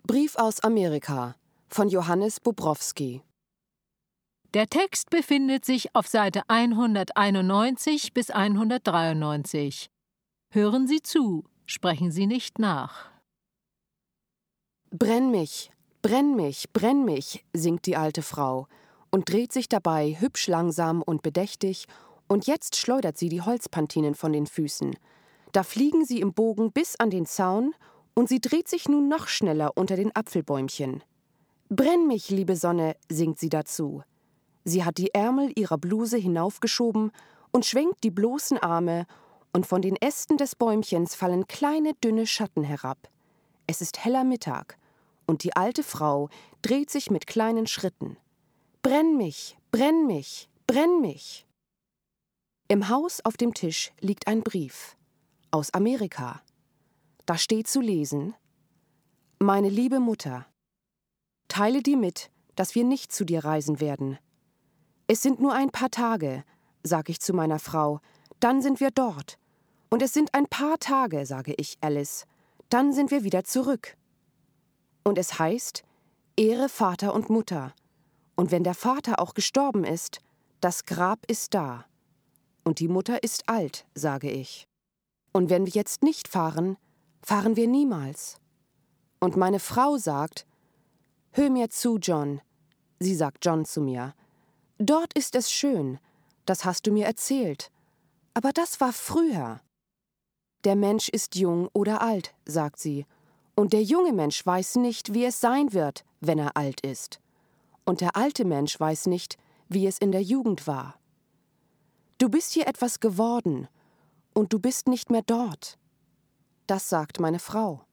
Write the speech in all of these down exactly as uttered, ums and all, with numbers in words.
Brief aus Amerika von Johannes Bobrowski. Der Text befindet sich auf Seite hunderteinundneunzig bis hundertdreiundneunzig. Hören Sie zu, sprechen Sie nicht nach. Brenn mich, brenn mich, brenn mich, singt die alte Frau und dreht sich dabei hübsch langsam und bedächtig, und jetzt schleudert sie die Holzpantinen von den Füßen. Da fliegen sie im Bogen bis an den Zaun, und sie dreht sich nun noch schneller unter den Apfelbäumchen. Brenn mich, liebe Sonne, singt sie dazu. Sie hat die Ärmel ihrer Bluse hinaufgeschoben und schwenkt die bloßen Arme, und von den Ästen des Bäumchens fallen kleine, dünne Schatten herab. Es ist heller Mittag, und die alte Frau dreht sich mit kleinen Schritten. Brenn mich, brenn mich, brenn mich. Im Haus auf dem Tisch liegt ein Brief. Aus Amerika. Da steht zu lesen: Meine liebe Mutter, teile dir mit, dass wir nicht zu dir reisen werden. Es sind nur ein paar Tage, sag ich zu meiner Frau, dann sind wir dort. Und es sind ein paar Tage, sage ich Alice, dann sind wir wieder zurück. Und es heißt, ehre Vater und Mutter. Und wenn der Vater auch gestorben ist, das Grab ist da. Und die Mutter ist alt, sage ich. Und wenn wir jetzt nicht fahren, fahren wir niemals. Und meine Frau sagt, hör mir zu, John. Sie sagt John zu mir. Dort ist es schön, das hast du mir erzählt. Aber das war früher. Der Mensch ist jung oder alt, sagt sie. Und der junge Mensch weiß nicht, wie es sein wird, wenn er alt ist. Und der alte Mensch weiß nicht, wie es in der Jugend war. Du bist hier etwas geworden, und du bist nicht mehr dort. Das sagt meine Frau.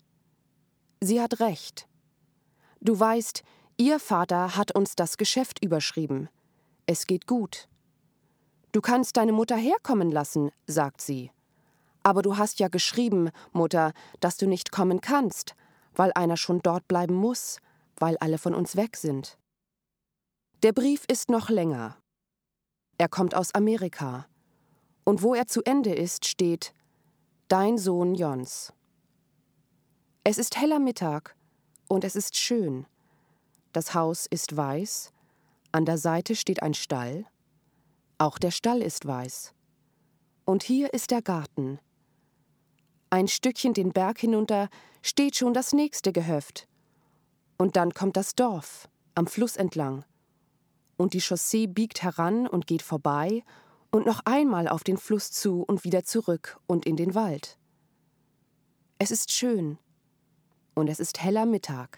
Sie hat recht. Du weißt, ihr Vater hat uns das Geschäft überschrieben. Es geht gut. Du kannst deine Mutter herkommen lassen, sagt sie. Aber du hast ja geschrieben, Mutter, dass du nicht kommen kannst, weil einer schon dort bleiben muss, weil alle von uns weg sind. Der Brief ist noch länger. Er kommt aus Amerika. Und wo er zu Ende ist, steht: Dein Sohn Jons. Es ist heller Mittag und es ist schön. Das Haus ist weiß, an der Seite steht ein Stall. Auch der Stall ist weiß. Und hier ist der Garten. Ein Stückchen den Berg hinunter steht schon das nächste Gehöft. Und dann kommt das Dorf, am Fluss entlang. Und die Chaussee biegt heran und geht vorbei und noch einmal auf den Fluss zu und wieder zurück und in den Wald. Es ist schön und es ist heller Mittag.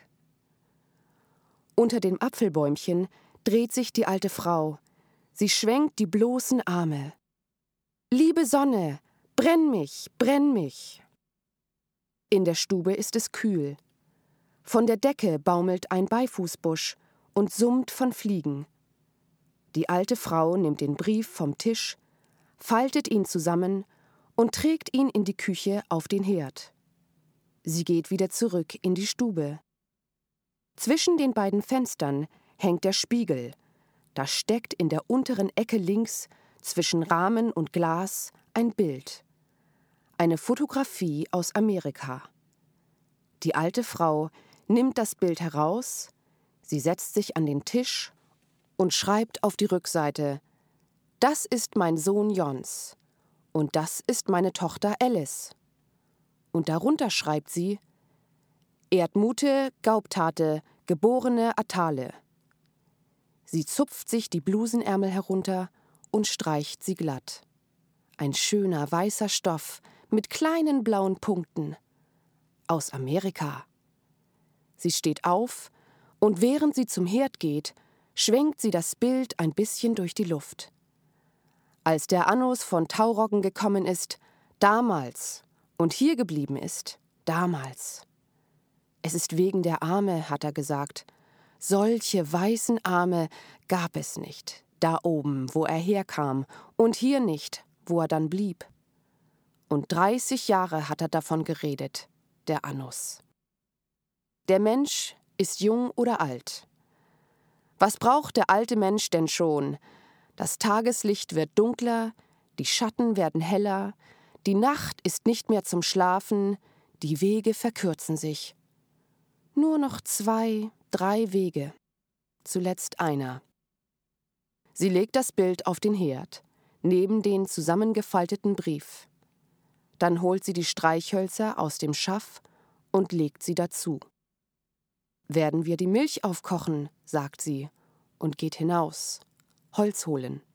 Unter dem Apfelbäumchen dreht sich die alte Frau. Sie schwenkt die bloßen Arme. Liebe Sonne, brenn mich, brenn mich. In der Stube ist es kühl. Von der Decke baumelt ein Beifußbusch und summt von Fliegen. Die alte Frau nimmt den Brief vom Tisch, faltet ihn zusammen und trägt ihn in die Küche auf den Herd. Sie geht wieder zurück in die Stube. Zwischen den beiden Fenstern hängt der Spiegel. Da steckt in der unteren Ecke links, zwischen Rahmen und Glas, ein Bild. Eine Fotografie aus Amerika. Die alte Frau nimmt das Bild heraus, sie setzt sich an den Tisch und schreibt auf die Rückseite: Das ist mein Sohn Jons und das ist meine Tochter Alice. Und darunter schreibt sie: Erdmute Gaubtate, geborene Atale. Sie zupft sich die Blusenärmel herunter und streicht sie glatt. Ein schöner weißer Stoff mit kleinen blauen Punkten. Aus Amerika. Sie steht auf und während sie zum Herd geht, schwenkt sie das Bild ein bisschen durch die Luft. Als der Annos von Tauroggen gekommen ist, damals, und hier geblieben ist, damals. Es ist wegen der Arme, hat er gesagt. Solche weißen Arme gab es nicht, da oben, wo er herkam, und hier nicht, wo er dann blieb. Und dreißig Jahre hat er davon geredet, der Annos. Der Mensch ist jung oder alt. Was braucht der alte Mensch denn schon? Das Tageslicht wird dunkler, die Schatten werden heller, die Nacht ist nicht mehr zum Schlafen, die Wege verkürzen sich. Nur noch zwei, drei Wege. Zuletzt einer. Sie legt das Bild auf den Herd, neben den zusammengefalteten Brief. Dann holt sie die Streichhölzer aus dem Schaff und legt sie dazu. »Werden wir die Milch aufkochen«, sagt sie und geht hinaus, Holz holen.